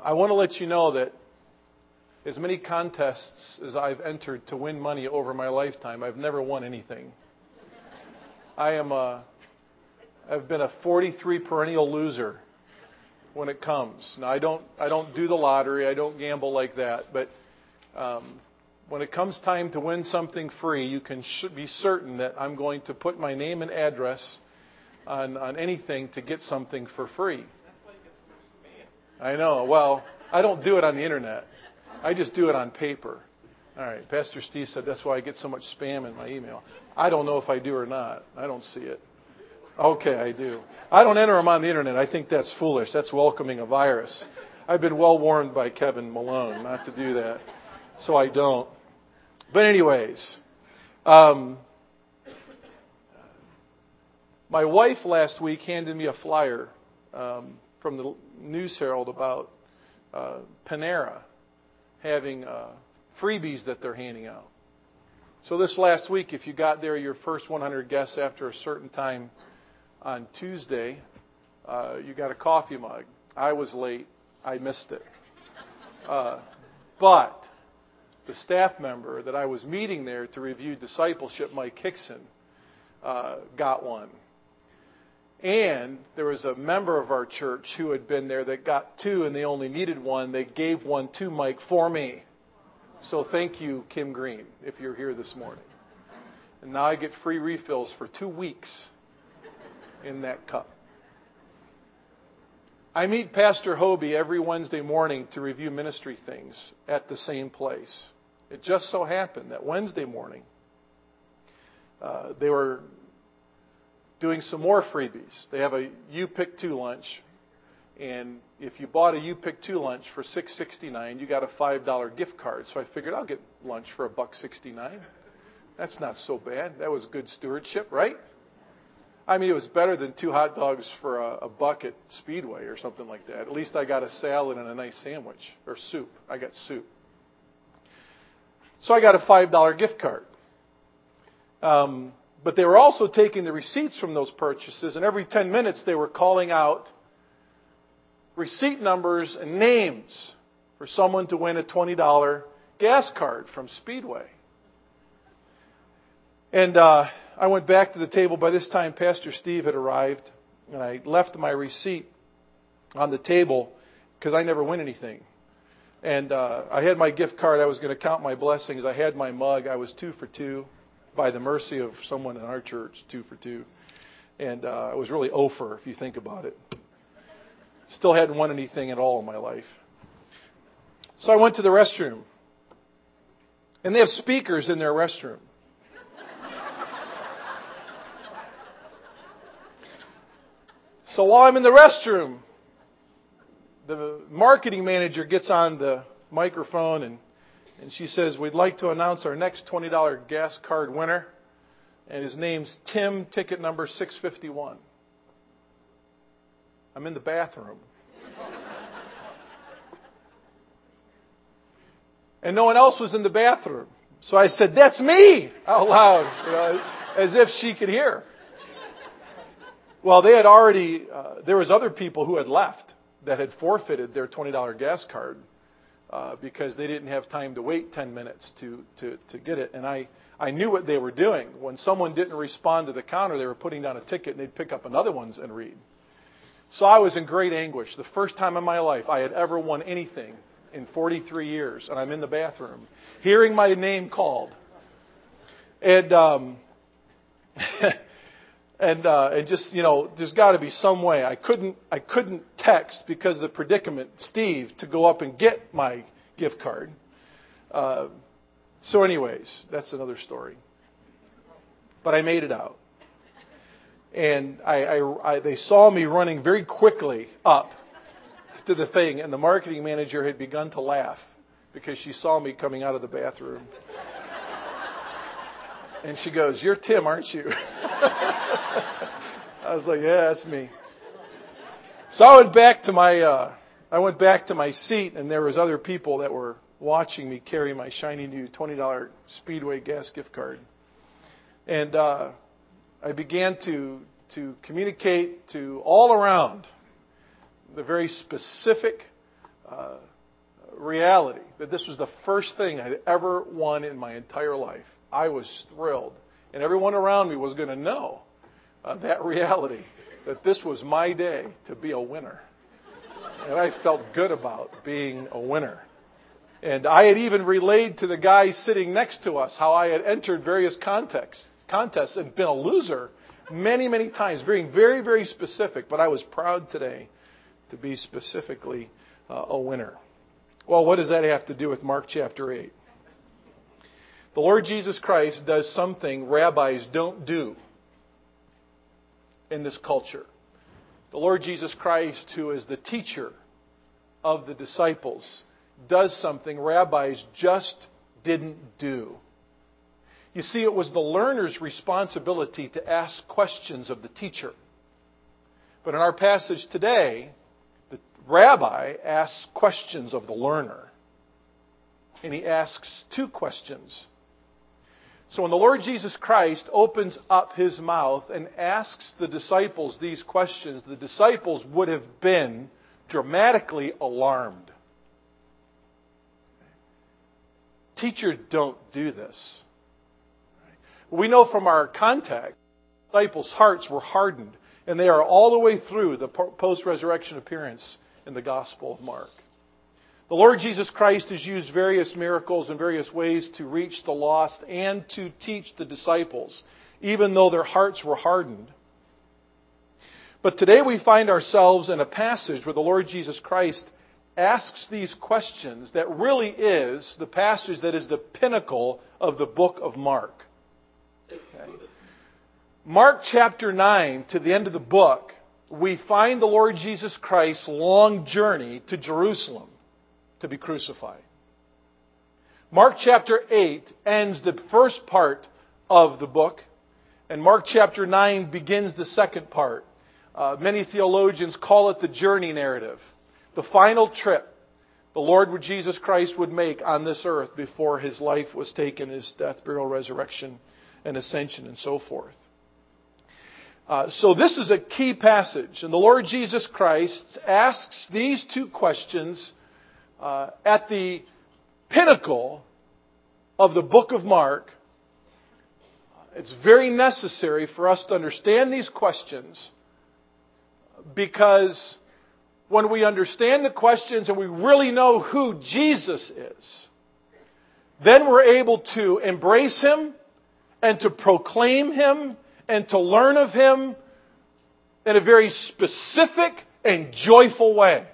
I want to let you know that as many contests as I've entered to win money over my lifetime, I've never won anything. I've been a 43 perennial loser when it comes. Now, I don't do the lottery. I don't gamble like that. But when it comes time to win something free, you can be certain that I'm going to put my name and address on anything to get something for free. I know. Well, I don't do it on the internet. I just do it on paper. All right. Pastor Steve said that's why I get so much spam in my email. I don't know if I do or not. I don't see it. Okay, I do. I don't enter them on the internet. I think that's foolish. That's welcoming a virus. I've been well warned by Kevin Malone not to do that, so I don't. But anyways, my wife last week handed me a flyer from the News Herald about Panera having freebies that they're handing out. So this last week, if you got there, your first 100 guests after a certain time on Tuesday, you got a coffee mug. I was late. I missed it. But the staff member that I was meeting there to review discipleship, Mike Hickson, got one. And there was a member of our church who had been there that got two and they only needed one. They gave one to Mike for me. So thank you, Kim Green, if you're here this morning. And now I get free refills for 2 weeks in that cup. I meet Pastor Hobie every Wednesday morning to review ministry things at the same place. It just so happened that Wednesday morning they were doing some more freebies. They have a You Pick 2 lunch. And if you bought a You Pick 2 lunch for $6.69, you got a $5 gift card. So I figured I'll get lunch for $1.69. That's not so bad. That was good stewardship, right? I mean, it was better than 2 hot dogs for a buck at Speedway or something like that. At least I got a salad and a nice sandwich, or soup. I got soup. So I got a $5 gift card. But they were also taking the receipts from those purchases, and every 10 minutes they were calling out receipt numbers and names for someone to win a $20 gas card from Speedway. And I went back to the table. By this time, Pastor Steve had arrived, and I left my receipt on the table because I never win anything. And I had my gift card. I was going to count my blessings. I had my mug. I was 2 for 2 by the mercy of someone in our church, 2 for 2. And I was really 0 for, if you think about it. Still hadn't won anything at all in my life. So I went to the restroom. And they have speakers in their restroom. So while I'm in the restroom, the marketing manager gets on the microphone and she says, "We'd like to announce our next $20 gas card winner. And his name's Tim, ticket number 651. I'm in the bathroom. And no one else was in the bathroom. So I said, "That's me," out loud, as if she could hear. Well, they had already, there was other people who had left that had forfeited their $20 gas card because they didn't have time to wait 10 minutes to get it. And I knew what they were doing. When someone didn't respond to the counter, they were putting down a ticket and they'd pick up another one's and read. So I was in great anguish. The first time in my life I had ever won anything in 43 years. And I'm in the bathroom, hearing my name called. And and just, there's got to be some way. I couldn't text because of the predicament, Steve, to go up and get my gift card. So anyways, that's another story. But I made it out. And they saw me running very quickly up to the thing, and the marketing manager had begun to laugh because she saw me coming out of the bathroom. And she goes, "You're Tim, aren't you?" I was like, "Yeah, that's me." So I went back to my seat, and there was other people that were watching me carry my shiny new $20 Speedway gas gift card. And I began to communicate to all around the very specific reality that this was the first thing I'd ever won in my entire life, I was thrilled. And everyone around me was going to know that reality, that this was my day to be a winner. And I felt good about being a winner. And I had even relayed to the guy sitting next to us how I had entered various contests and been a loser many, many times, being very, very specific. But I was proud today to be specifically a winner. Well, what does that have to do with Mark chapter 8? The Lord Jesus Christ does something rabbis don't do in this culture. The Lord Jesus Christ, who is the teacher of the disciples, does something rabbis just didn't do. You see, it was the learner's responsibility to ask questions of the teacher. But in our passage today, the rabbi asks questions of the learner. And he asks two questions. So when the Lord Jesus Christ opens up His mouth and asks the disciples these questions, the disciples would have been dramatically alarmed. Teachers don't do this. We know from our context, the disciples' hearts were hardened, and they are all the way through the post-resurrection appearance in the Gospel of Mark. The Lord Jesus Christ has used various miracles in various ways to reach the lost and to teach the disciples, even though their hearts were hardened. But today we find ourselves in a passage where the Lord Jesus Christ asks these questions that really is the passage that is the pinnacle of the book of Mark. Okay. Mark chapter 9, to the end of the book, we find the Lord Jesus Christ's long journey to Jerusalem to be crucified. Mark chapter 8 ends the first part of the book, and Mark chapter 9 begins the second part. Many theologians call it the journey narrative, the final trip the Lord Jesus Christ would make on this earth before His life was taken, His death, burial, resurrection, and ascension, and so forth. So this is a key passage, and the Lord Jesus Christ asks these two questions at the pinnacle of the book of Mark. It's very necessary for us to understand these questions, because when we understand the questions and we really know who Jesus is, then we're able to embrace Him and to proclaim Him and to learn of Him in a very specific and joyful way.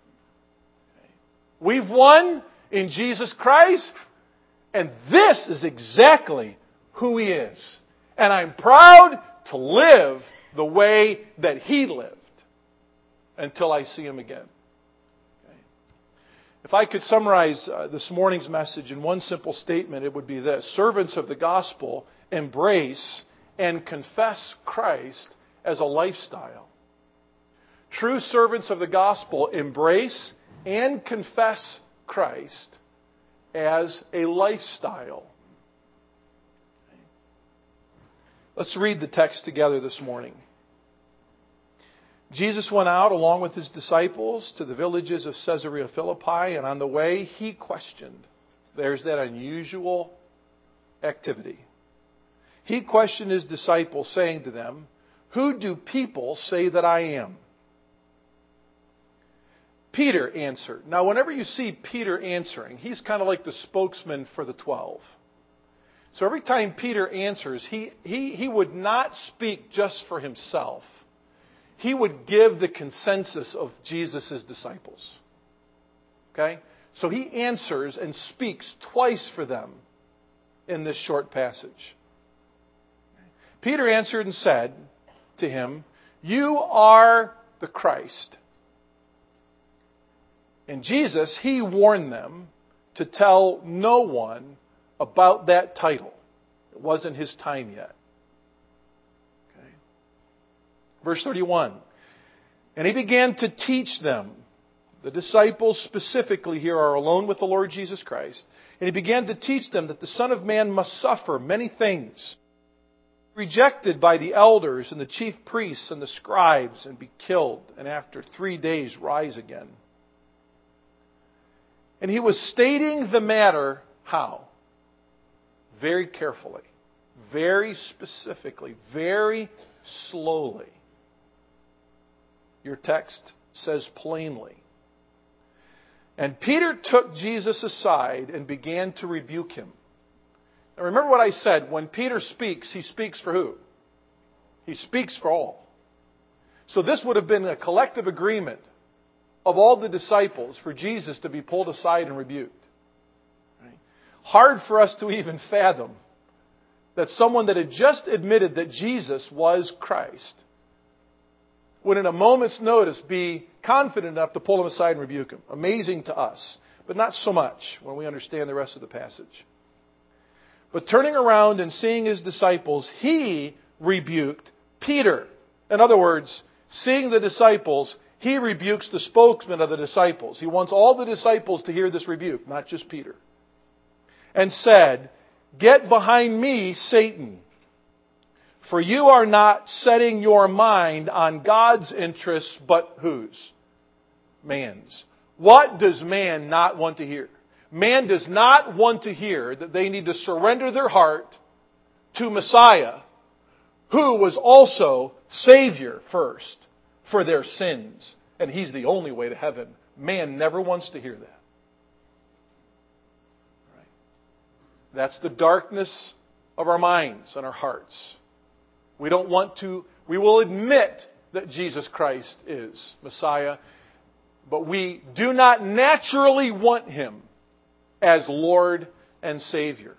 We've won in Jesus Christ, and this is exactly who He is. And I'm proud to live the way that He lived until I see Him again. Okay. If I could summarize this morning's message in one simple statement, it would be this: servants of the gospel embrace and confess Christ as a lifestyle. True servants of the gospel embrace and confess Christ as a lifestyle. Let's read the text together this morning. Jesus went out along with His disciples to the villages of Caesarea Philippi, and on the way He questioned. There's that unusual activity. He questioned His disciples, saying to them, "Who do people say that I am?" Peter answered. Now, whenever you see Peter answering, he's kind of like the spokesman for the 12. So every time Peter answers, he would not speak just for himself. He would give the consensus of Jesus' disciples. Okay? So he answers and speaks twice for them in this short passage. Peter answered and said to him, "You are the Christ." And Jesus, He warned them to tell no one about that title. It wasn't His time yet. Okay. Verse 31. And He began to teach them. The disciples specifically here are alone with the Lord Jesus Christ. And He began to teach them that the Son of Man must suffer many things, rejected by the elders and the chief priests and the scribes, and be killed, and after 3 days rise again. And he was stating the matter how? Very carefully, very specifically, very slowly. Your text says plainly. And Peter took Jesus aside and began to rebuke him. Now remember what I said. When Peter speaks, he speaks for who? He speaks for all. So this would have been a collective agreement of all the disciples for Jesus to be pulled aside and rebuked. Right? Hard for us to even fathom that someone that had just admitted that Jesus was Christ would in a moment's notice be confident enough to pull him aside and rebuke him. Amazing to us, but not so much when we understand the rest of the passage. But turning around and seeing his disciples, he rebuked Peter. In other words, seeing the disciples, he rebukes the spokesman of the disciples. He wants all the disciples to hear this rebuke, not just Peter. And said, "Get behind me, Satan, for you are not setting your mind on God's interests, but whose? Man's." What does man not want to hear? Man does not want to hear that they need to surrender their heart to Messiah, who was also Savior first for their sins. And He's the only way to heaven. Man never wants to hear that. Right? That's the darkness of our minds and our hearts. We don't want to, we will admit that Jesus Christ is Messiah, but we do not naturally want Him as Lord and Savior.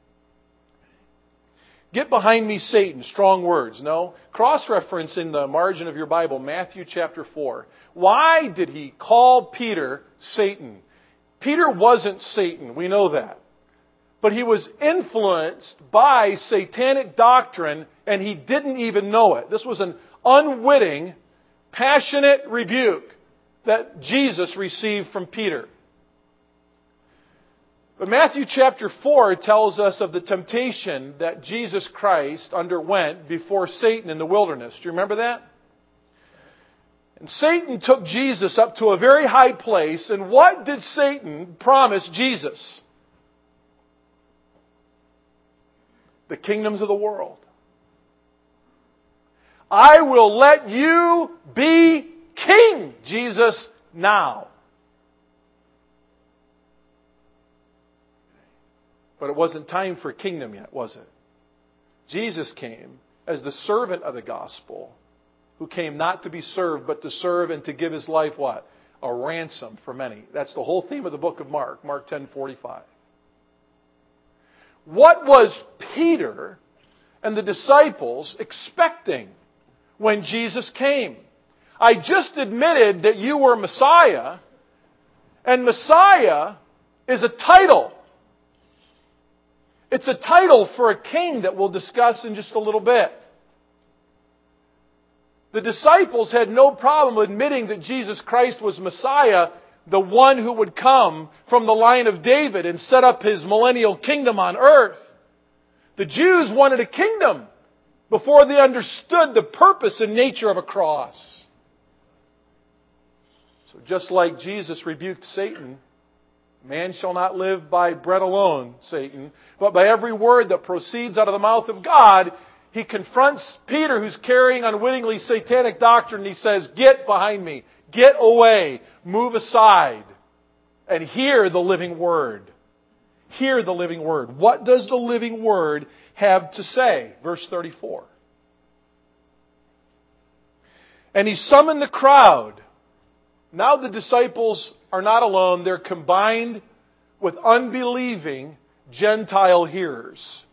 Get behind me, Satan. Strong words. No. Cross-reference in the margin of your Bible, Matthew chapter 4. Why did he call Peter Satan? Peter wasn't Satan. We know that. But he was influenced by satanic doctrine and he didn't even know it. This was an unwitting, passionate rebuke that Jesus received from Peter. But Matthew chapter 4 tells us of the temptation that Jesus Christ underwent before Satan in the wilderness. Do you remember that? And Satan took Jesus up to a very high place. And what did Satan promise Jesus? The kingdoms of the world. I will let you be king, Jesus, now. But it wasn't time for kingdom yet, was it? Jesus came as the servant of the gospel, who came not to be served, but to serve and to give His life what? A ransom for many. That's the whole theme of the book of Mark, Mark 10:45. What was Peter and the disciples expecting when Jesus came? I just admitted that you were Messiah, and Messiah is a title. It's a title for a king that we'll discuss in just a little bit. The disciples had no problem admitting that Jesus Christ was Messiah, the one who would come from the line of David and set up His millennial kingdom on earth. The Jews wanted a kingdom before they understood the purpose and nature of a cross. So just like Jesus rebuked Satan, man shall not live by bread alone, Satan, but by every word that proceeds out of the mouth of God. He confronts Peter, who's carrying unwittingly satanic doctrine, and he says, "Get behind me. Get away. Move aside. And hear the living word." Hear the living word. What does the living word have to say? Verse 34. And he summoned the crowd. Now the disciples are not alone. They're combined with unbelieving Gentile hearers.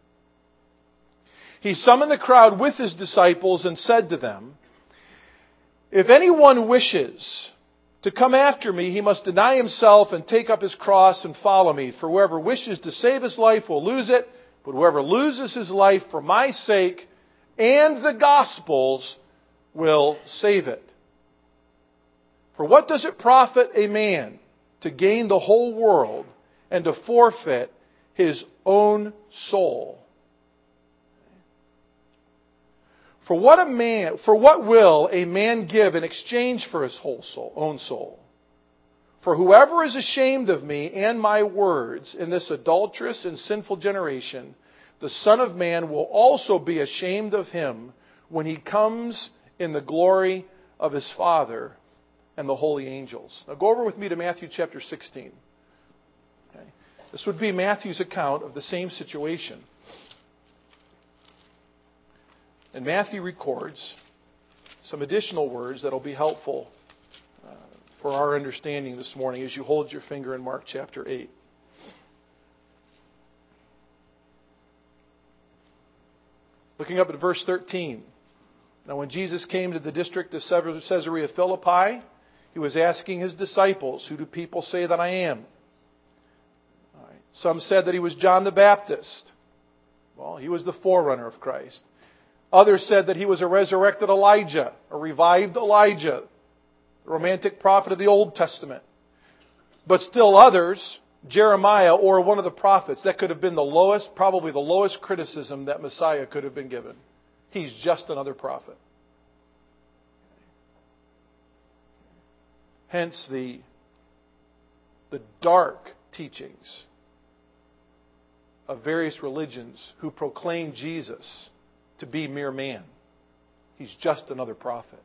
He summoned the crowd with His disciples and said to them, "If anyone wishes to come after me, he must deny himself and take up his cross and follow me. For whoever wishes to save his life will lose it, but whoever loses his life for my sake and the gospel's will save it. For what does it profit a man to gain the whole world and to forfeit his own soul? For what will a man give in exchange for his own soul? For whoever is ashamed of me and my words in this adulterous and sinful generation, the Son of Man will also be ashamed of him when he comes in the glory of his Father and the holy angels. Now go over with me to Matthew chapter 16. Okay. This would be Matthew's account of the same situation. And Matthew records some additional words that will be helpful for our understanding this morning as you hold your finger in Mark chapter 8. Looking up at verse 13. Now when Jesus came to the district of Caesarea Philippi, he was asking his disciples, "Who do people say that I am?" All right. Some said that he was John the Baptist. Well, he was the forerunner of Christ. Others said that he was a resurrected Elijah, a revived Elijah, the romantic prophet of the Old Testament. But still others, Jeremiah or one of the prophets, that could have been the lowest, probably the lowest criticism that Messiah could have been given. He's just another prophet. Hence the dark teachings of various religions who proclaim Jesus to be mere man. He's just another prophet.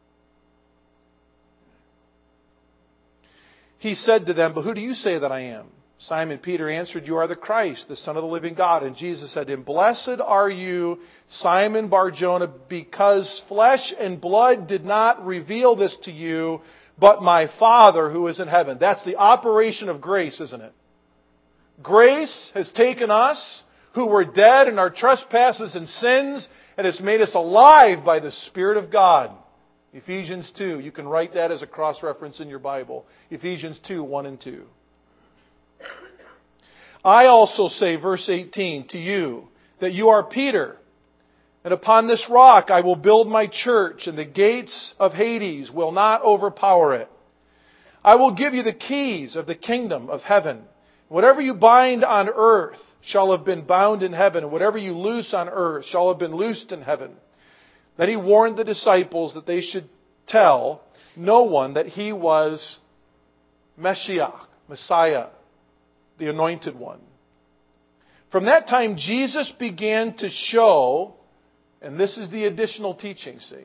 He said to them, "But who do you say that I am?" Simon Peter answered, "You are the Christ, the Son of the living God." And Jesus said to him, "Blessed are you, Simon Bar-Jonah, because flesh and blood did not reveal this to you, but my Father who is in heaven." That's the operation of grace, isn't it? Grace has taken us, who were dead in our trespasses and sins, and has made us alive by the Spirit of God. Ephesians 2, you can write that as a cross-reference in your Bible. Ephesians 2, 1 and 2. I also say, verse 18, to you, that you are Peter, and upon this rock I will build my church, and the gates of Hades will not overpower it. I will give you the keys of the kingdom of heaven. Whatever you bind on earth shall have been bound in heaven, and whatever you loose on earth shall have been loosed in heaven. Then he warned the disciples that they should tell no one that he was Messiah, the anointed one. From that time, Jesus began to show, and this is the additional teaching, see,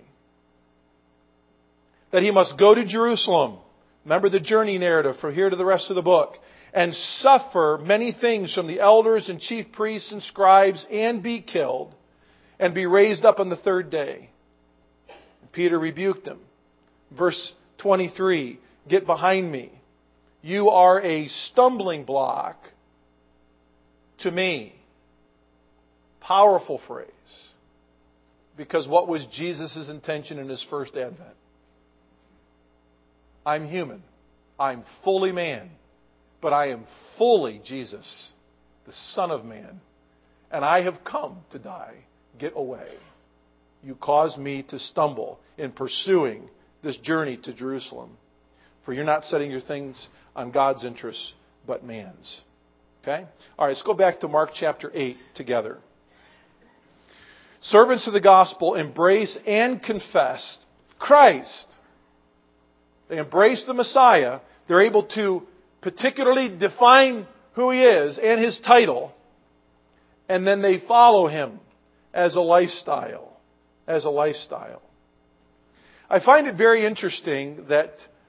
that he must go to Jerusalem. Remember the journey narrative from here to the rest of the book. And suffer many things from the elders and chief priests and scribes, and be killed, and be raised up on the third day. Peter rebuked him. Verse 23, "Get behind me. You are a stumbling block to me." Powerful phrase. Because what was Jesus' intention in his first advent? I'm human. I'm fully man. But I am fully Jesus, the Son of Man. And I have come to die. Get away. You caused me to stumble in pursuing this journey to Jerusalem. For you're not setting your things on God's interests, but man's. Okay? All right, let's go back to Mark chapter 8 together. Servants of the gospel embrace and confess Christ. They embrace the Messiah. They're able to particularly define who he is and his title. And then they follow him as a lifestyle. As a lifestyle. I find it very interesting that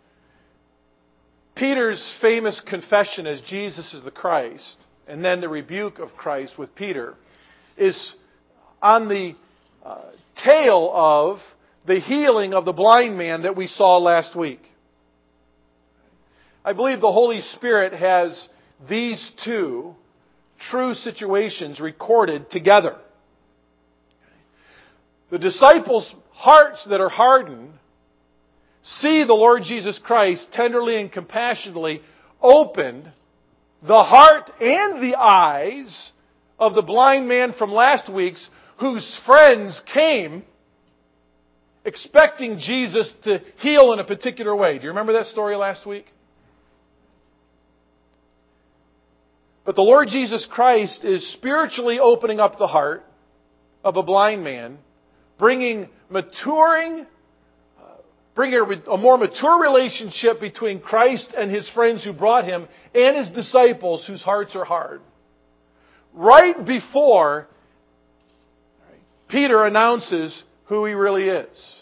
Peter's famous confession as Jesus is the Christ, and then the rebuke of Christ with Peter, is on the tail of the healing of the blind man that we saw last week. I believe the Holy Spirit has these two true situations recorded together. The disciples' hearts that are hardened see the Lord Jesus Christ tenderly and compassionately opened the heart and the eyes of the blind man from last week's, whose friends came expecting Jesus to heal in a particular way. Do you remember that story last week? But the Lord Jesus Christ is spiritually opening up the heart of a blind man, bringing maturing bring a more mature relationship between Christ and His friends who brought Him and His disciples whose hearts are hard. Right before Peter announces who he really is.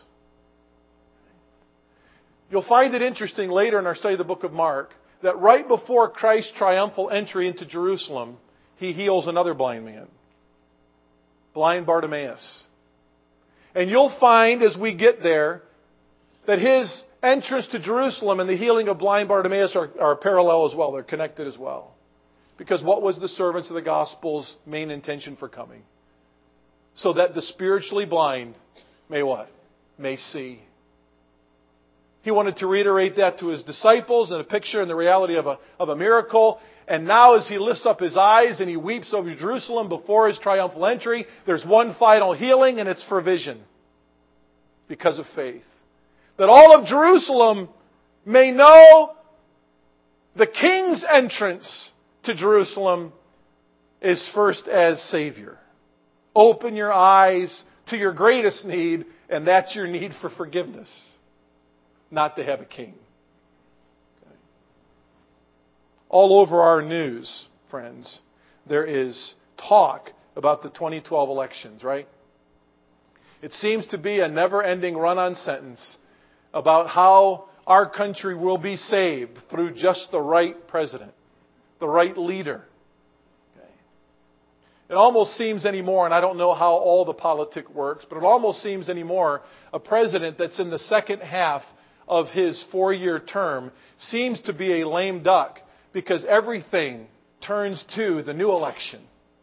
You'll find it interesting later in our study of the book of Mark that right before Christ's triumphal entry into Jerusalem, He heals another blind man, blind Bartimaeus. And you'll find as we get there that His entrance to Jerusalem and the healing of blind Bartimaeus are parallel as well. They're connected as well. Because what was the servants of the gospel's main intention for coming? So that the spiritually blind may what? May see. He wanted to reiterate that to His disciples in a picture and the reality of a miracle. And now as He lifts up His eyes and He weeps over Jerusalem before His triumphal entry, there's one final healing, and it's for vision. Because of faith. That all of Jerusalem may know the King's entrance to Jerusalem is first as Savior. Open your eyes to your greatest need, and that's your need for forgiveness. Not to have a king. Okay. All over our news, friends, there is talk about the 2012 elections, right? It seems to be a never-ending run-on sentence about how our country will be saved through just the right president, the right leader. Okay. It almost seems anymore, and I don't know how all the politics works, but it almost seems anymore a president that's in the second half of his 4-year term seems to be a lame duck because everything turns to the new election.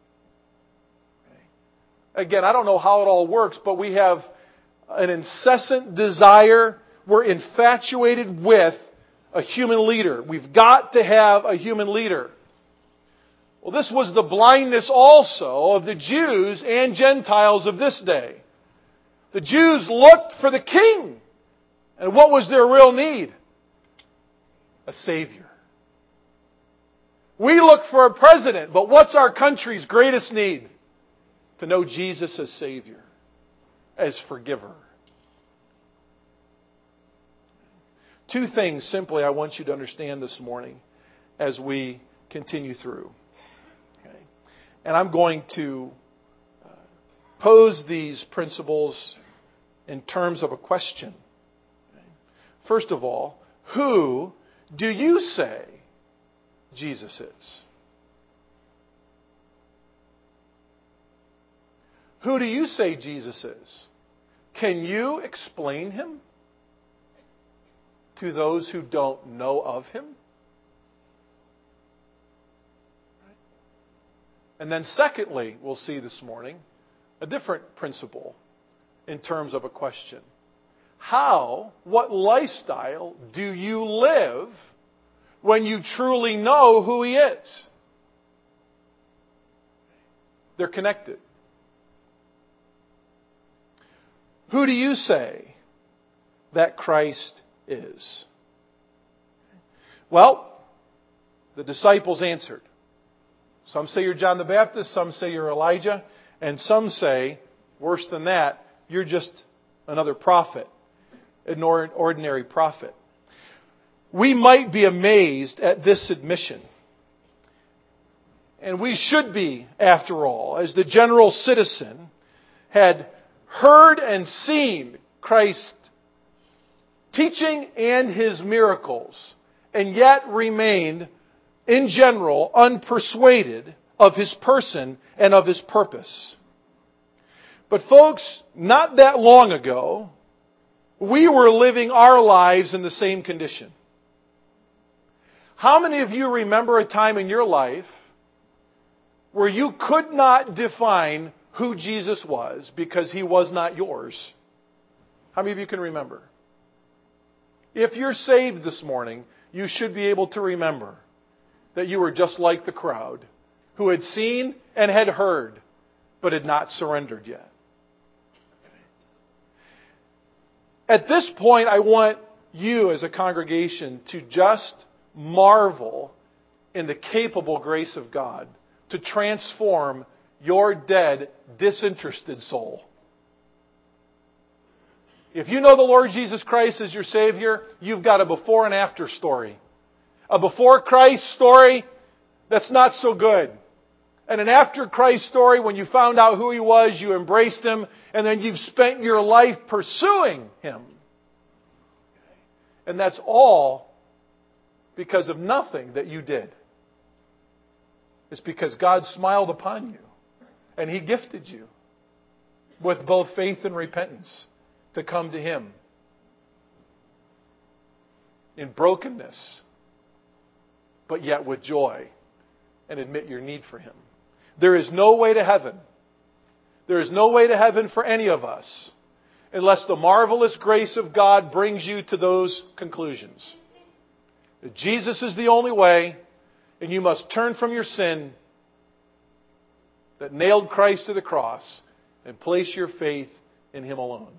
Okay. Again, I don't know how it all works, but we have an incessant desire. We're infatuated with a human leader. We've got to have a human leader. Well, this was the blindness also of the Jews and Gentiles of this day. The Jews looked for the king. And what was their real need? A Savior. We look for a president, but what's our country's greatest need? To know Jesus as Savior, as forgiver. Two things simply I want you to understand this morning as we continue through. Okay. And I'm going to pose these principles in terms of a question. First of all, who do you say Jesus is? Who do you say Jesus is? Can you explain Him to those who don't know of Him? And then secondly, we'll see this morning, a different principle in terms of a question. What lifestyle do you live when you truly know who He is? They're connected. Who do you say that Christ is? Well, the disciples answered. Some say you're John the Baptist, some say you're Elijah, and some say, worse than that, you're just another prophet. An ordinary prophet. We might be amazed at this admission. And we should be, after all, as the general citizen had heard and seen Christ's teaching and His miracles, and yet remained, in general, unpersuaded of His person and of His purpose. But folks, not that long ago, we were living our lives in the same condition. How many of you remember a time in your life where you could not define who Jesus was because He was not yours? How many of you can remember? If you're saved this morning, you should be able to remember that you were just like the crowd who had seen and had heard, but had not surrendered yet. At this point, I want you as a congregation to just marvel in the capable grace of God to transform your dead, disinterested soul. If you know the Lord Jesus Christ as your Savior, you've got a before and after story. A before Christ story that's not so good. And an after Christ story when you found out who He was, you embraced Him, and then you've spent your life pursuing Him. And that's all because of nothing that you did. It's because God smiled upon you and He gifted you with both faith and repentance to come to Him in brokenness, but yet with joy, and admit your need for Him. There is no way to heaven. There is no way to heaven for any of us unless the marvelous grace of God brings you to those conclusions. That Jesus is the only way, and you must turn from your sin that nailed Christ to the cross and place your faith in Him alone.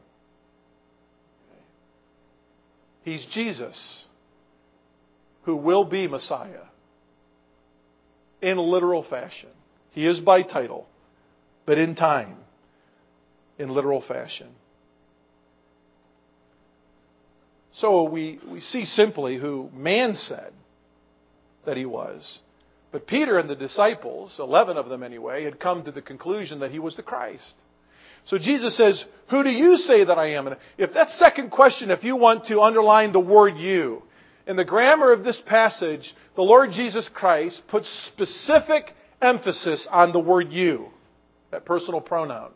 He's Jesus, who will be Messiah in literal fashion. He is by title, but in time, in literal fashion. So we see simply who man said that He was. But Peter and the disciples, 11 of them anyway, had come to the conclusion that He was the Christ. So Jesus says, who do you say that I am? And if that second question, if you want to underline the word you, in the grammar of this passage, the Lord Jesus Christ puts specific emphasis on the word you, that personal pronoun.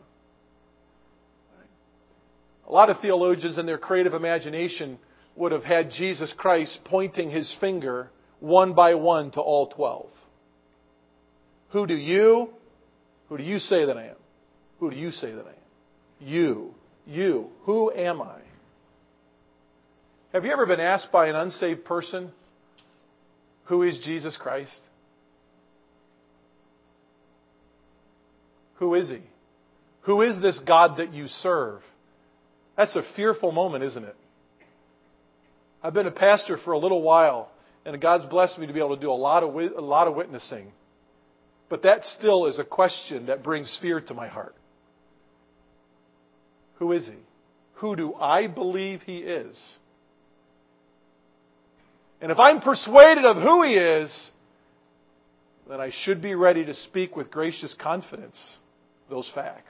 A lot of theologians in their creative imagination would have had Jesus Christ pointing His finger one by one to all 12. Who do you say that I am? Who do you say that I am? You. Who am I? Have you ever been asked by an unsaved person, who is Jesus Christ? Who is He? Who is this God that you serve? That's a fearful moment, isn't it? I've been a pastor for a little while, and God's blessed me to be able to do a lot of witnessing. But that still is a question that brings fear to my heart. Who is He? Who do I believe He is? And if I'm persuaded of who He is, then I should be ready to speak with gracious confidence those facts.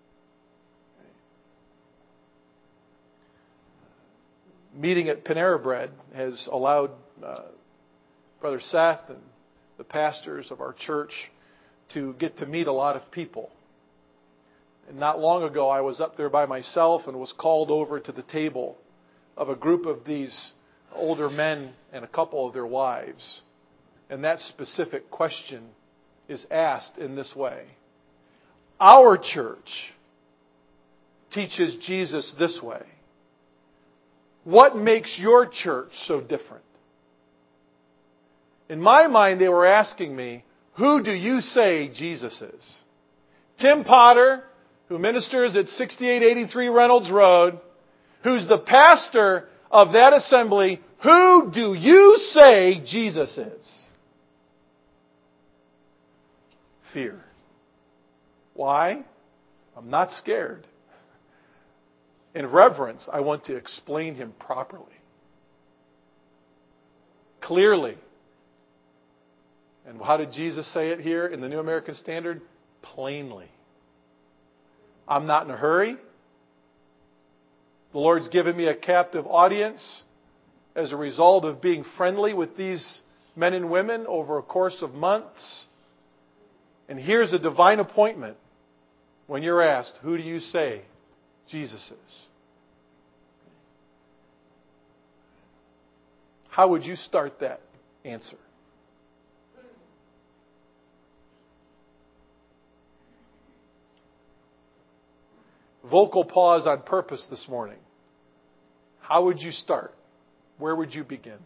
Meeting at Panera Bread has allowed Brother Seth and the pastors of our church to get to meet a lot of people. And not long ago, I was up there by myself and was called over to the table of a group of these older men and a couple of their wives. And that specific question is asked in this way. Our church teaches Jesus this way. What makes your church so different? In my mind, they were asking me, who do you say Jesus is? Tim Potter, who ministers at 6883 Reynolds Road, who's the pastor of that assembly, who do you say Jesus is? Fear. Why? I'm not scared. In reverence, I want to explain Him properly. Clearly. And how did Jesus say it here in the New American Standard? Plainly. I'm not in a hurry. The Lord's given me a captive audience as a result of being friendly with these men and women over a course of months. And here's a divine appointment when you're asked, who do you say Jesus is? How would you start that answer? Vocal pause on purpose this morning. How would you start? Where would you begin?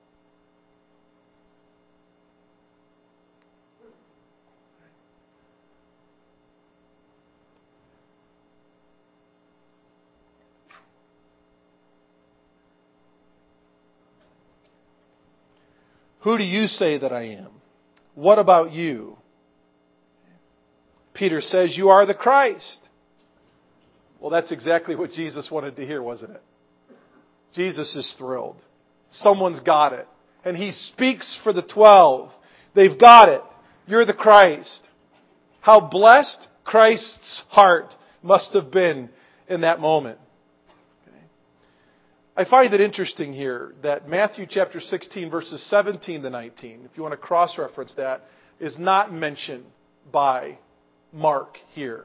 Who do you say that I am? What about you? Peter says, you are the Christ. Well, that's exactly what Jesus wanted to hear, wasn't it? Jesus is thrilled. Someone's got it. And He speaks for the 12. They've got it. You're the Christ. How blessed Christ's heart must have been in that moment. Okay. I find it interesting here that Matthew chapter 16 verses 17 to 19, if you want to cross-reference that, is not mentioned by Mark here.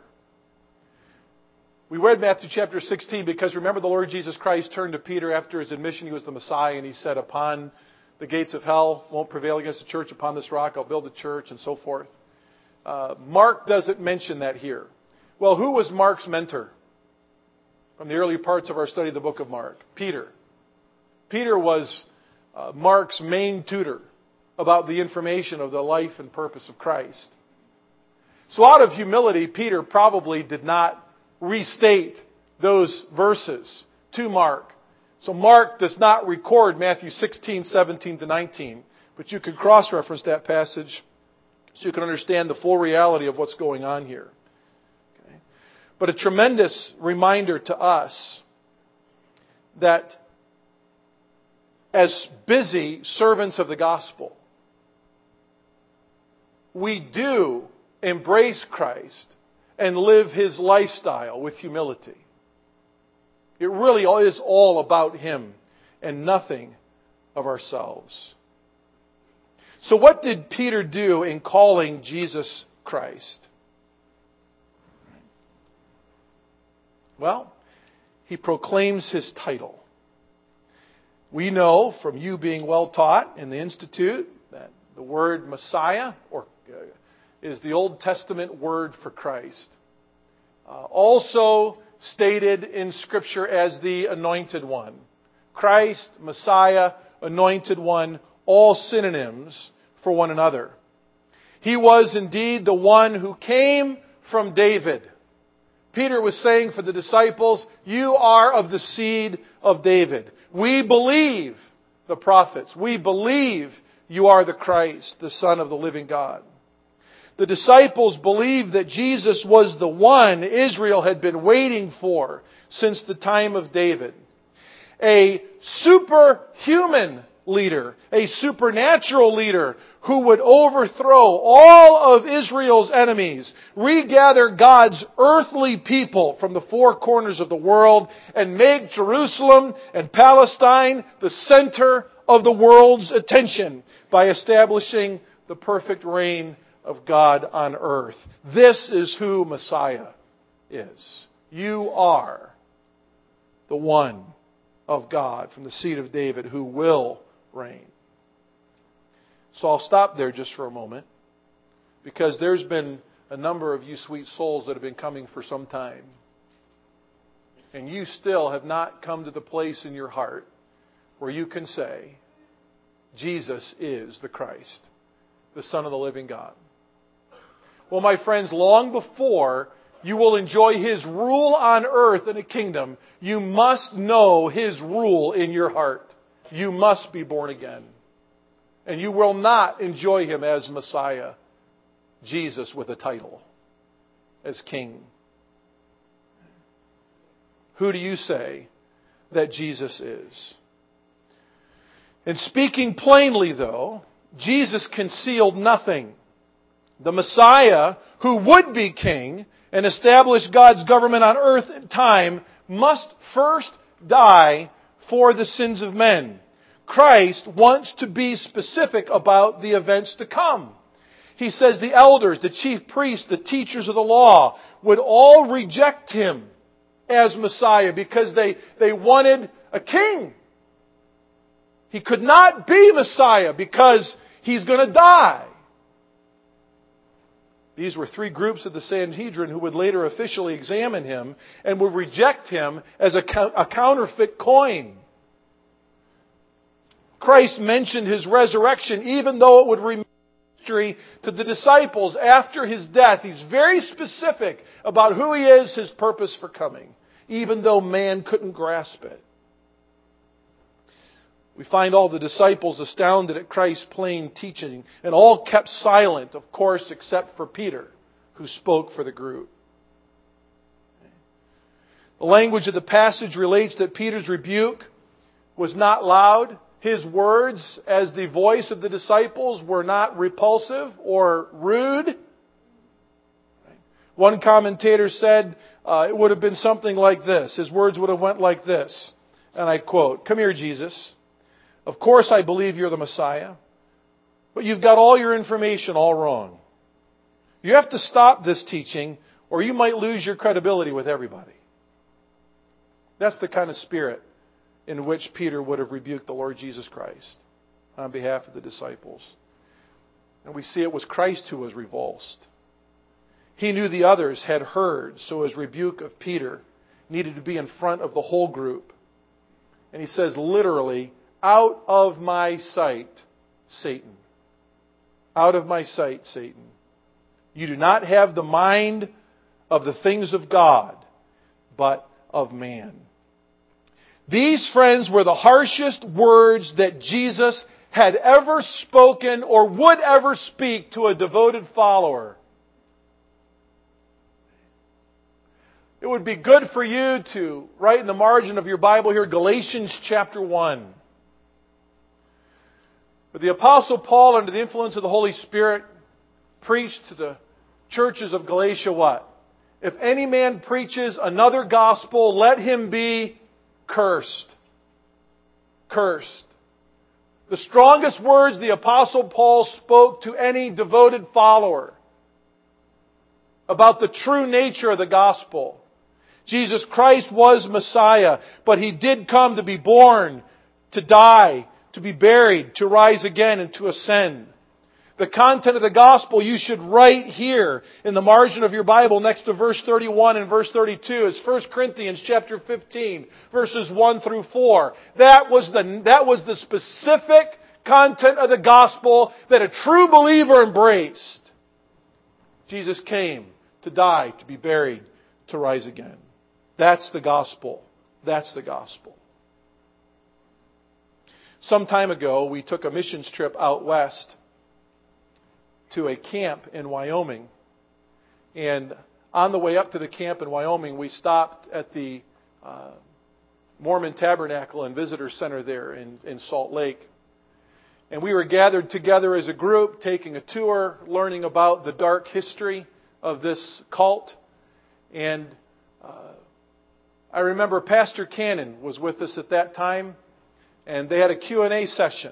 We read Matthew chapter 16 because remember the Lord Jesus Christ turned to Peter after His admission He was the Messiah, and He said, upon the gates of hell won't prevail against the church. Upon this rock I'll build a church, and so forth. Mark doesn't mention that here. Well, who was Mark's mentor from the early parts of our study of the book of Mark? Peter. Peter was Mark's main tutor about the information of the life and purpose of Christ. So out of humility, Peter probably did not restate those verses to Mark. So Mark does not record Matthew 16, 17 to 19. But you can cross-reference that passage so you can understand the full reality of what's going on here. Okay. But a tremendous reminder to us that as busy servants of the gospel, we do embrace Christ and live His lifestyle with humility. It really is all about Him and nothing of ourselves. So what did Peter do in calling Jesus Christ? Well, he proclaims His title. We know from you being well taught in the Institute that the word Messiah is the Old Testament word for Christ. Also stated in Scripture as the Anointed One. Christ, Messiah, Anointed One, all synonyms for one another. He was indeed the one who came from David. Peter was saying for the disciples, you are of the seed of David. We believe the prophets. We believe you are the Christ, the Son of the living God. The disciples believed that Jesus was the one Israel had been waiting for since the time of David. A superhuman leader, a supernatural leader who would overthrow all of Israel's enemies, regather God's earthly people from the four corners of the world, and make Jerusalem and Palestine the center of the world's attention by establishing the perfect reign of God on earth. This is who Messiah is. You are the one of God from the seed of David who will reign. So I'll stop there just for a moment, because there's been a number of you sweet souls that have been coming for some time, and you still have not come to the place in your heart where you can say, Jesus is the Christ, the Son of the living God. Well, my friends, long before you will enjoy His rule on earth in a kingdom, you must know His rule in your heart. You must be born again. And you will not enjoy Him as Messiah, Jesus with a title, as King. Who do you say that Jesus is? In speaking plainly, though, Jesus concealed nothing. The Messiah, who would be king and establish God's government on earth in time, must first die for the sins of men. Christ wants to be specific about the events to come. He says the elders, the chief priests, the teachers of the law would all reject Him as Messiah because they wanted a king. He could not be Messiah because He's going to die. These were three groups of the Sanhedrin who would later officially examine Him and would reject Him as a counterfeit coin. Christ mentioned His resurrection even though it would remain a mystery to the disciples after His death. He's very specific about who He is, His purpose for coming, even though man couldn't grasp it. We find all the disciples astounded at Christ's plain teaching, and all kept silent, of course, except for Peter, who spoke for the group. The language of the passage relates that Peter's rebuke was not loud. His words, as the voice of the disciples, were not repulsive or rude. One commentator said it would have been something like this. His words would have went like this, and I quote, "Come here, Jesus. Of course I believe you're the Messiah, but you've got all your information all wrong. You have to stop this teaching, or you might lose your credibility with everybody." That's the kind of spirit in which Peter would have rebuked the Lord Jesus Christ on behalf of the disciples. And we see it was Christ who was revulsed. He knew the others had heard, so his rebuke of Peter needed to be in front of the whole group. And he says literally, "Out of my sight, Satan. Out of my sight, Satan. You do not have the mind of the things of God, but of man." These, friends, were the harshest words that Jesus had ever spoken or would ever speak to a devoted follower. It would be good for you to write in the margin of your Bible here, Galatians chapter 1. But the Apostle Paul, under the influence of the Holy Spirit, preached to the churches of Galatia what? "If any man preaches another gospel, let him be cursed." Cursed. The strongest words the Apostle Paul spoke to any devoted follower about the true nature of the gospel. Jesus Christ was Messiah, but He did come to be born, to die, to be buried, to rise again, and to ascend. The content of the gospel you should write here in the margin of your Bible next to verse 31 and verse 32 is 1 Corinthians chapter 15, verses 1 through 4. That was the specific content of the gospel that a true believer embraced. Jesus came to die, to be buried, to rise again. That's the gospel. That's the gospel. Some time ago, we took a missions trip out west to a camp in Wyoming. And on the way up to the camp in Wyoming, we stopped at the Mormon Tabernacle and Visitor Center there in Salt Lake. And we were gathered together as a group, taking a tour, learning about the dark history of this cult. And I remember Pastor Cannon was with us at that time, and they had a Q&A session.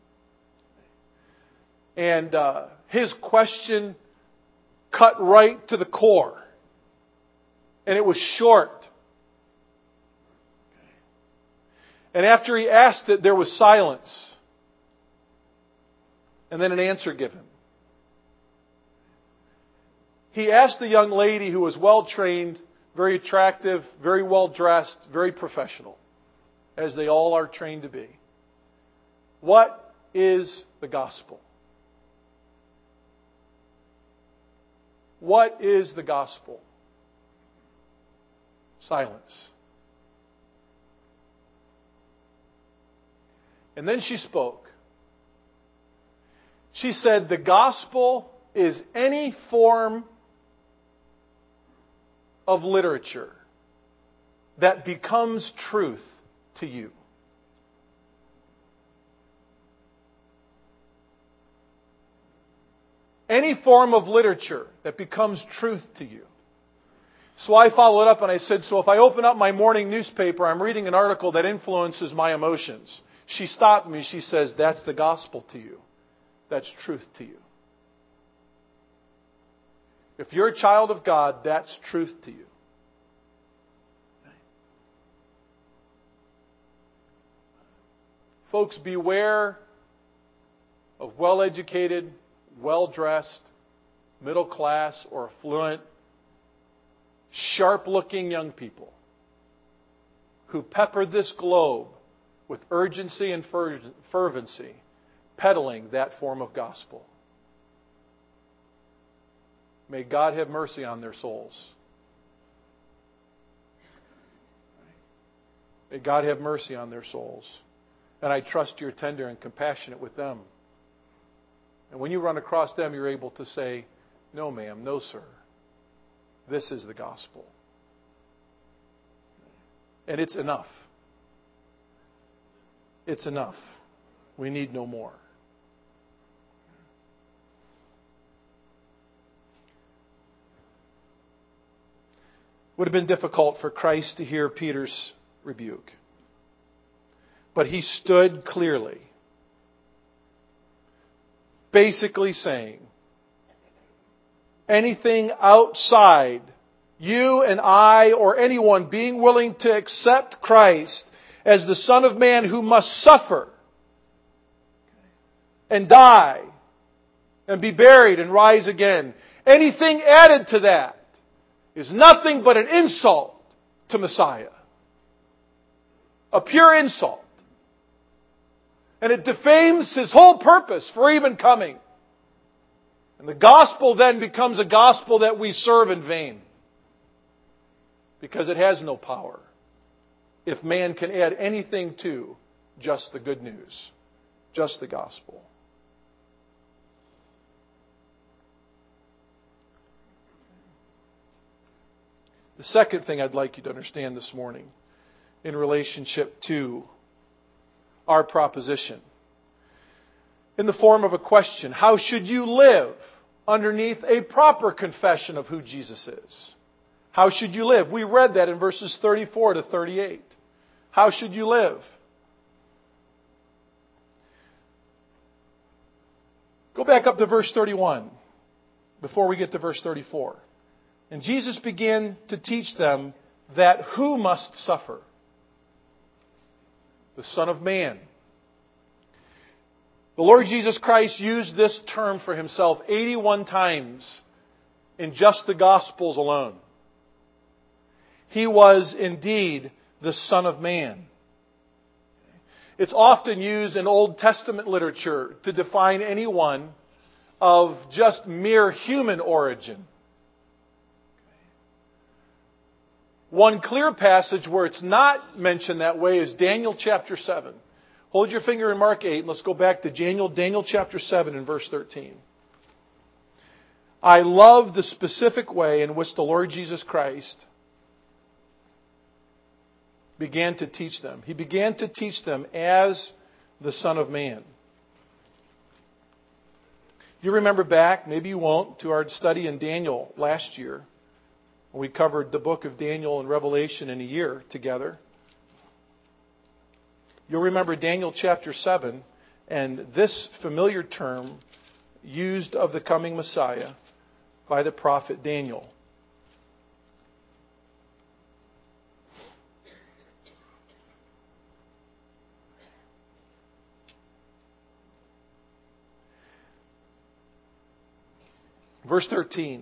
And his question cut right to the core. And it was short. And after he asked it, there was silence. And then an answer given. He asked the young lady, who was well-trained, very attractive, very well-dressed, very professional, as they all are trained to be, "What is the gospel?" What is the gospel? Silence. And then she spoke. She said, "The gospel is any form of literature that becomes truth to you." Any form of literature that becomes truth to you. So I followed up and I said, "So if I open up my morning newspaper, I'm reading an article that influences my emotions." She stopped me. She says, "That's the gospel to you. That's truth to you. If you're a child of God, that's truth to you." Folks, beware of well-educated, well-dressed, middle-class, or affluent, sharp-looking young people who pepper this globe with urgency and fervency, peddling that form of gospel. May God have mercy on their souls. May God have mercy on their souls. And I trust you're tender and compassionate with them. And when you run across them, you're able to say, "No, ma'am, no, sir. This is the gospel." And it's enough. It's enough. We need no more. Would have been difficult for Christ to hear Peter's rebuke. But he stood clearly, basically saying, anything outside you and I or anyone being willing to accept Christ as the Son of Man who must suffer and die and be buried and rise again, anything added to that is nothing but an insult to Messiah. A pure insult. And it defames His whole purpose for even coming. And the gospel then becomes a gospel that we serve in vain. Because it has no power if man can add anything to just the good news, just the gospel. The second thing I'd like you to understand this morning in relationship to our proposition, in the form of a question, how should you live underneath a proper confession of who Jesus is? How should you live? We read that in verses 34 to 38. How should you live? Go back up to verse 31 before we get to verse 34. And Jesus began to teach them that who must suffer? The Son of Man. The Lord Jesus Christ used this term for Himself 81 times in just the Gospels alone. He was indeed the Son of Man. It's often used in Old Testament literature to define anyone of just mere human origin. One clear passage where it's not mentioned that way is Daniel chapter 7. Hold your finger in Mark 8 and let's go back to Daniel chapter 7 and verse 13. I love the specific way in which the Lord Jesus Christ began to teach them. He began to teach them as the Son of Man. You remember back, maybe you won't, to our study in Daniel last year. We covered the book of Daniel and Revelation in a year together. You'll remember Daniel chapter 7 and this familiar term used of the coming Messiah by the prophet Daniel. Verse 13.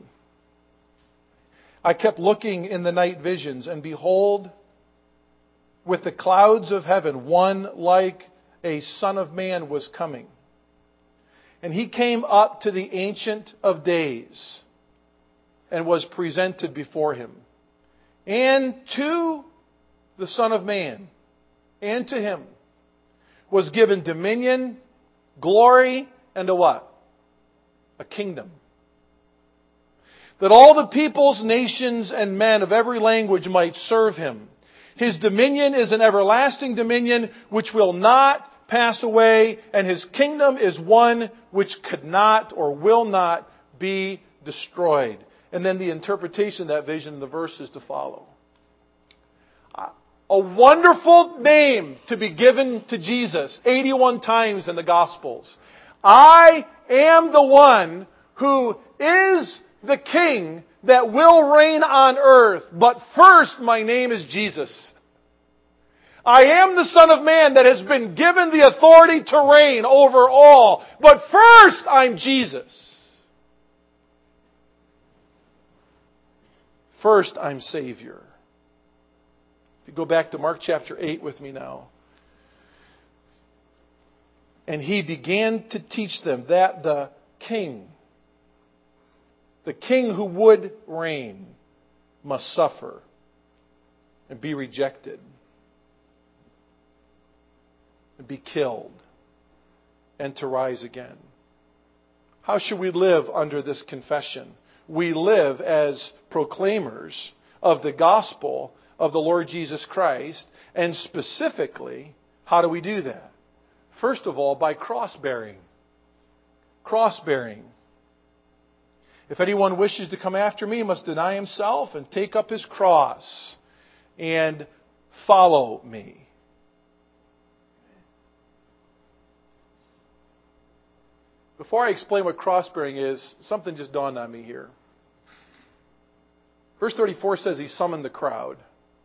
I kept looking in the night visions, and behold, with the clouds of heaven, one like a Son of Man was coming. And He came up to the Ancient of Days and was presented before Him. And to the Son of Man, and to Him, was given dominion, glory, and a what? A kingdom. That all the peoples, nations, and men of every language might serve Him. His dominion is an everlasting dominion which will not pass away, and His kingdom is one which could not or will not be destroyed. And then the interpretation of that vision in the verses to follow. A wonderful name to be given to Jesus 81 times in the Gospels. I am the one who is the King that will reign on earth, but first my name is Jesus. I am the Son of Man that has been given the authority to reign over all, but first I'm Jesus. First I'm Savior. If you go back to Mark chapter 8 with me now. And He began to teach them that the King who would reign, must suffer and be rejected and be killed and to rise again. How should we live under this confession? We live as proclaimers of the gospel of the Lord Jesus Christ. And specifically, how do we do that? First of all, by cross-bearing. Cross-bearing. If anyone wishes to come after me, he must deny himself and take up his cross and follow me. Before I explain what cross-bearing is, something just dawned on me here. Verse 34 says he summoned the crowd.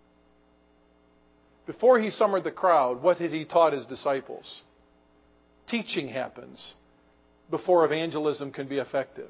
Before he summoned the crowd, what had he taught his disciples? Teaching happens before evangelism can be effective.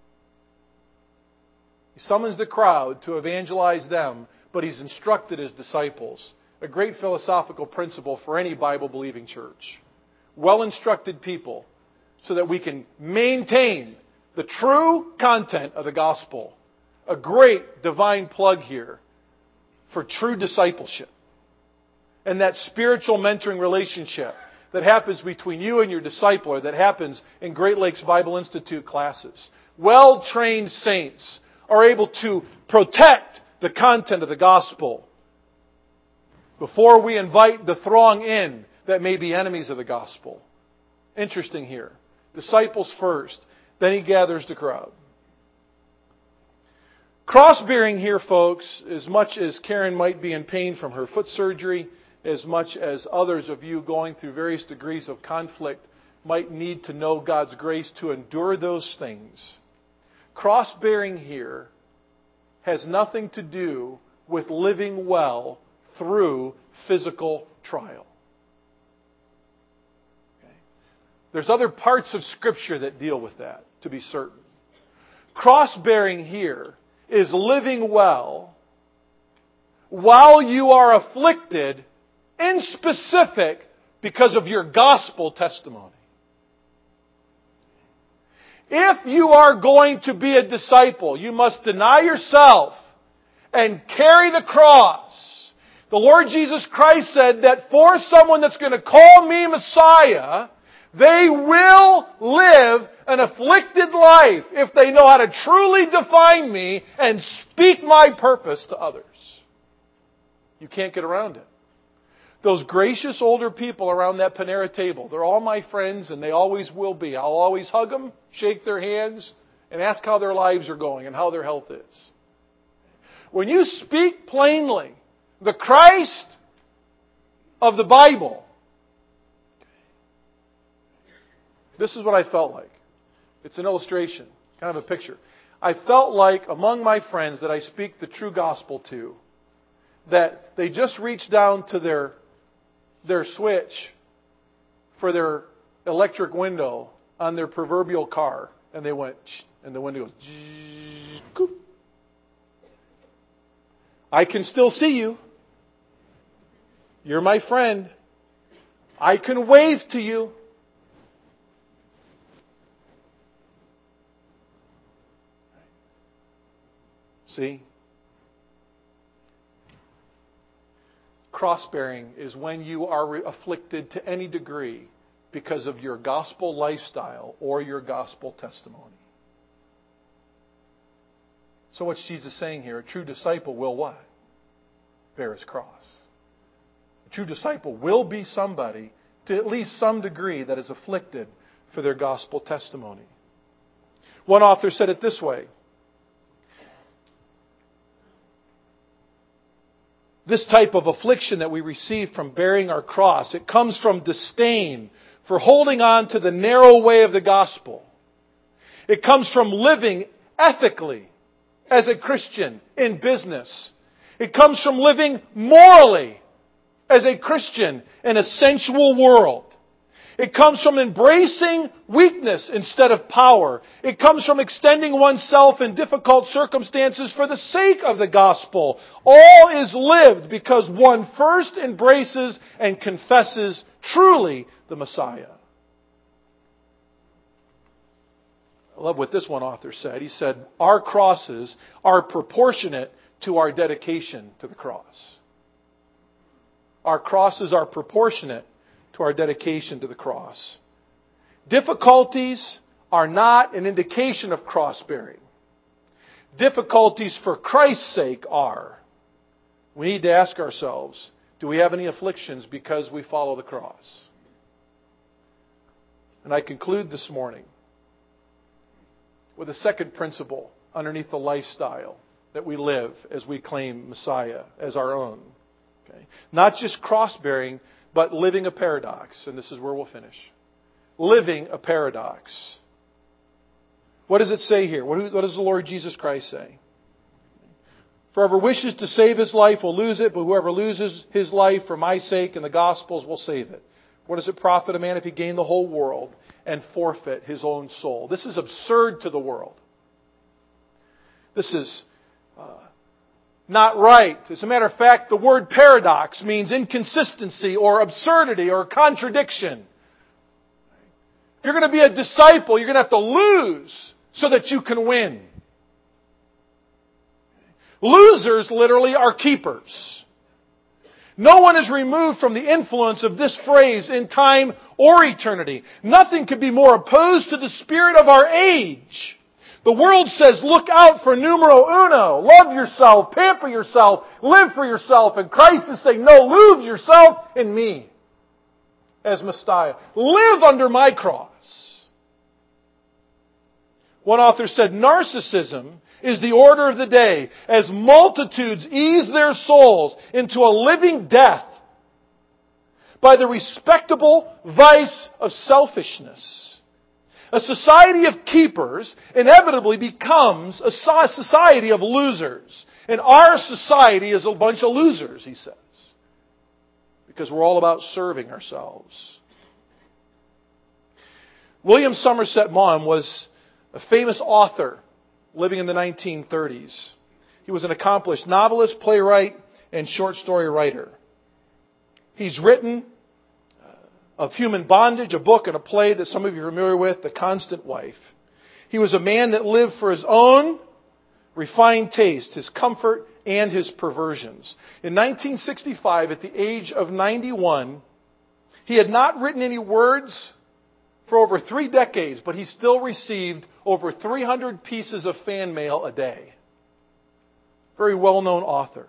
He summons the crowd to evangelize them, but he's instructed his disciples. A great philosophical principle for any Bible-believing church. Well-instructed people so that we can maintain the true content of the gospel. A great divine plug here for true discipleship. And that spiritual mentoring relationship that happens between you and your discipler, that happens in Great Lakes Bible Institute classes. Well-trained saints are able to protect the content of the gospel before we invite the throng in that may be enemies of the gospel. Interesting here. Disciples first, then he gathers the crowd. Cross-bearing here, folks, as much as Karen might be in pain from her foot surgery, as much as others of you going through various degrees of conflict might need to know God's grace to endure those things, cross-bearing here has nothing to do with living well through physical trial. Okay? There's other parts of Scripture that deal with that, to be certain. Cross-bearing here is living well while you are afflicted, in specific, because of your gospel testimony. If you are going to be a disciple, you must deny yourself and carry the cross. The Lord Jesus Christ said that for someone that's going to call me Messiah, they will live an afflicted life if they know how to truly define me and speak my purpose to others. You can't get around it. Those gracious older people around that Panera table, they're all my friends and they always will be. I'll always hug them, shake their hands, and ask how their lives are going and how their health is. When you speak plainly the Christ of the Bible, this is what I felt like. It's an illustration, kind of a picture. I felt like among my friends that I speak the true gospel to, that they just reached down to their switch for their electric window on their proverbial car, and they went, shh, and the window goes, I can still see you. You're my friend. I can wave to you. See? Cross-bearing is when you are afflicted to any degree because of your gospel lifestyle or your gospel testimony. So what's Jesus saying here? A true disciple will what? Bear his cross. A true disciple will be somebody to at least some degree that is afflicted for their gospel testimony. One author said it this way. This type of affliction that we receive from bearing our cross, it comes from disdain for holding on to the narrow way of the gospel. It comes from living ethically as a Christian in business. It comes from living morally as a Christian in a sensual world. It comes from embracing weakness instead of power. It comes from extending oneself in difficult circumstances for the sake of the gospel. All is lived because one first embraces and confesses truly the Messiah. I love what this one author said. He said, our crosses are proportionate to our dedication to the cross. Our crosses are proportionate to our dedication to the cross. Difficulties are not an indication of cross-bearing. Difficulties for Christ's sake are. We need to ask ourselves, do we have any afflictions because we follow the cross? And I conclude this morning with a second principle underneath the lifestyle that we live as we claim Messiah as our own. Okay? Not just cross-bearing, but living a paradox. And this is where we'll finish. Living a paradox. What does it say here? What does the Lord Jesus Christ say? For whoever wishes to save his life will lose it, but whoever loses his life for my sake and the gospel's will save it. What does it profit a man if he gain the whole world and forfeit his own soul? This is absurd to the world. This is not right. As a matter of fact, the word paradox means inconsistency or absurdity or contradiction. If you're going to be a disciple, you're going to have to lose so that you can win. Losers literally are keepers. No one is removed from the influence of this phrase in time or eternity. Nothing could be more opposed to the spirit of our age. The world says, look out for numero uno. Love yourself, pamper yourself, live for yourself. And Christ is saying, no, lose yourself in me as Messiah. Live under my cross. One author said, narcissism is the order of the day as multitudes ease their souls into a living death by the respectable vice of selfishness. A society of keepers inevitably becomes a society of losers. And our society is a bunch of losers, he says. Because we're all about serving ourselves. William Somerset Maugham was a famous author living in the 1930s. He was an accomplished novelist, playwright, and short story writer. He's written Of Human Bondage, a book and a play that some of you are familiar with, The Constant Wife. He was a man that lived for his own refined taste, his comfort, and his perversions. In 1965, at the age of 91, he had not written any words for over 3 decades, but he still received over 300 pieces of fan mail a day. Very well-known author.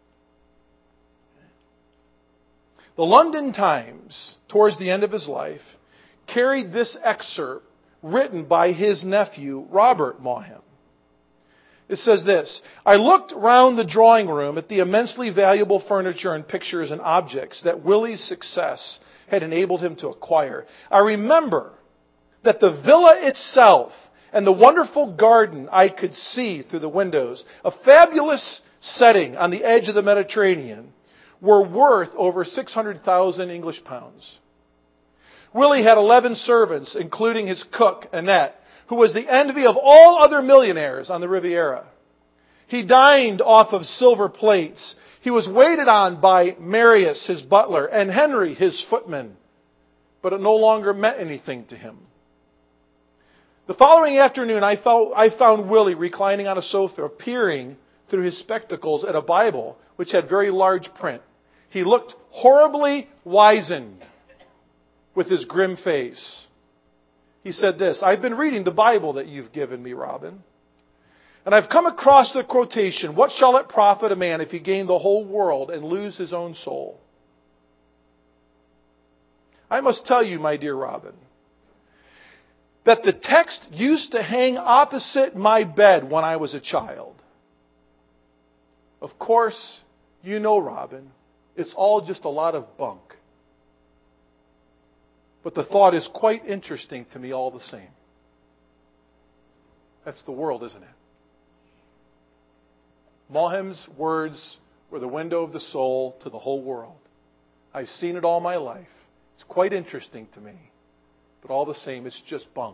The London Times, towards the end of his life, carried this excerpt written by his nephew, Robert Maugham. It says this: I looked round the drawing room at the immensely valuable furniture and pictures and objects that Willie's success had enabled him to acquire. I remember that the villa itself and the wonderful garden I could see through the windows, a fabulous setting on the edge of the Mediterranean, were worth over 600,000 English pounds. Willie had 11 servants, including his cook, Annette, who was the envy of all other millionaires on the Riviera. He dined off of silver plates. He was waited on by Marius, his butler, and Henry, his footman. But it no longer meant anything to him. The following afternoon, I found Willie reclining on a sofa, peering through his spectacles at a Bible which had very large print. He looked horribly wizened with his grim face. He said this: I've been reading the Bible that you've given me, Robin, and I've come across the quotation, what shall it profit a man if he gain the whole world and lose his own soul? I must tell you, my dear Robin, that the text used to hang opposite my bed when I was a child. Of course, you know, Robin, it's all just a lot of bunk. But the thought is quite interesting to me all the same. That's the world, isn't it? Mauham's words were the window of the soul to the whole world. I've seen it all my life. It's quite interesting to me. But all the same, it's just bunk.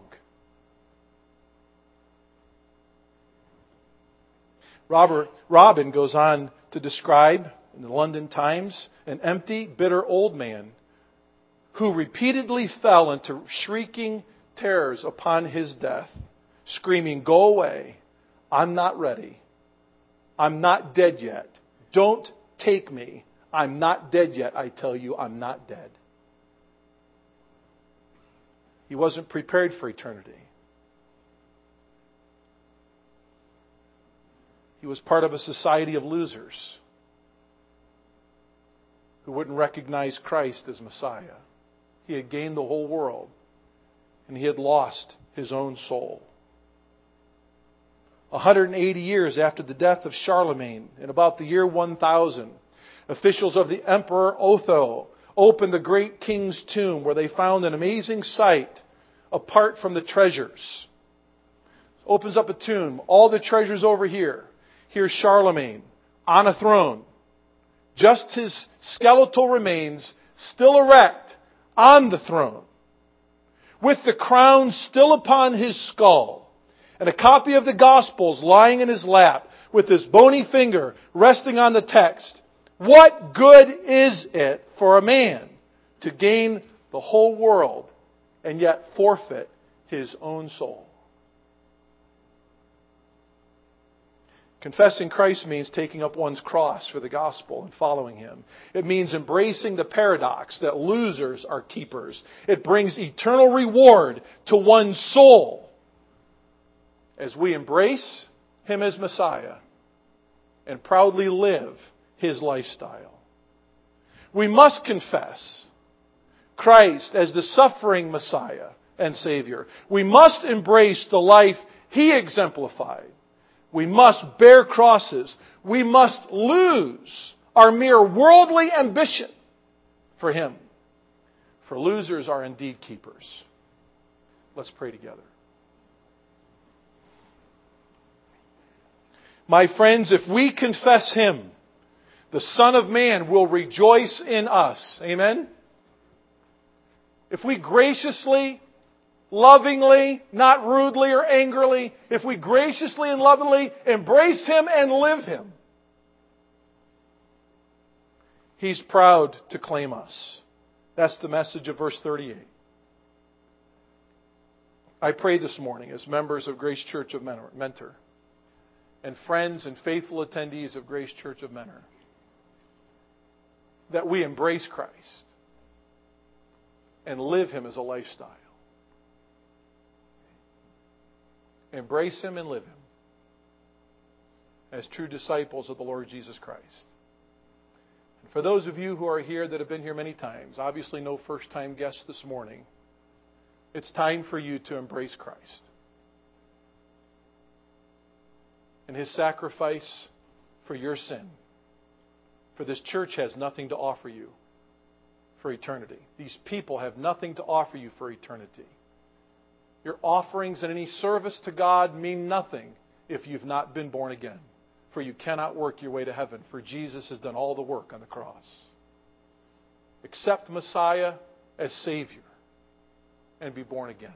Robin goes on to describe in the London Times an empty, bitter old man who repeatedly fell into shrieking terrors upon his death, screaming, "Go away. I'm not ready. I'm not dead yet. Don't take me. I'm not dead yet. I tell you, I'm not dead." He wasn't prepared for eternity. He was part of a society of losers. who wouldn't recognize Christ as Messiah. He had gained the whole world, and he had lost his own soul. 180 years after the death of Charlemagne, in about the year 1000, officials of the Emperor Otho opened the great king's tomb, where they found an amazing sight apart from the treasures. Opens up a tomb, all the treasures over here. Here's Charlemagne on a throne. Just his skeletal remains still erect on the throne, with the crown still upon his skull, and a copy of the Gospels lying in his lap, with his bony finger resting on the text. What good is it for a man to gain the whole world and yet forfeit his own soul? Confessing Christ means taking up one's cross for the gospel and following Him. It means embracing the paradox that losers are keepers. It brings eternal reward to one's soul as we embrace Him as Messiah and proudly live His lifestyle. We must confess Christ as the suffering Messiah and Savior. We must embrace the life He exemplified. We must bear crosses. We must lose our mere worldly ambition for Him. For losers are indeed keepers. Let's pray together. My friends, if we confess Him, the Son of Man will rejoice in us. Amen? If we graciously, lovingly, not rudely or angrily, if we graciously and lovingly embrace Him and live Him, He's proud to claim us. That's the message of verse 38. I pray this morning as members of Grace Church of Mentor and friends and faithful attendees of Grace Church of Mentor that we embrace Christ and live Him as a lifestyle. Embrace Him and live Him as true disciples of the Lord Jesus Christ. And for those of you who are here that have been here many times, obviously no first-time guests this morning, it's time for you to embrace Christ and His sacrifice for your sin. For this church has nothing to offer you for eternity. These people have nothing to offer you for eternity. Your offerings and any service to God mean nothing if you've not been born again. For you cannot work your way to heaven, for Jesus has done all the work on the cross. Accept Messiah as Savior and be born again.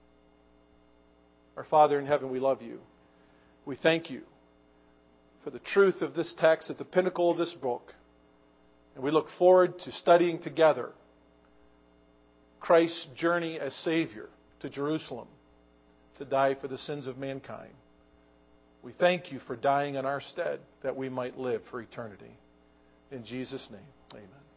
Our Father in heaven, we love You. We thank You for the truth of this text at the pinnacle of this book. And we look forward to studying together Christ's journey as Savior to Jerusalem to die for the sins of mankind. We thank You for dying in our stead that we might live for eternity. In Jesus' name, amen.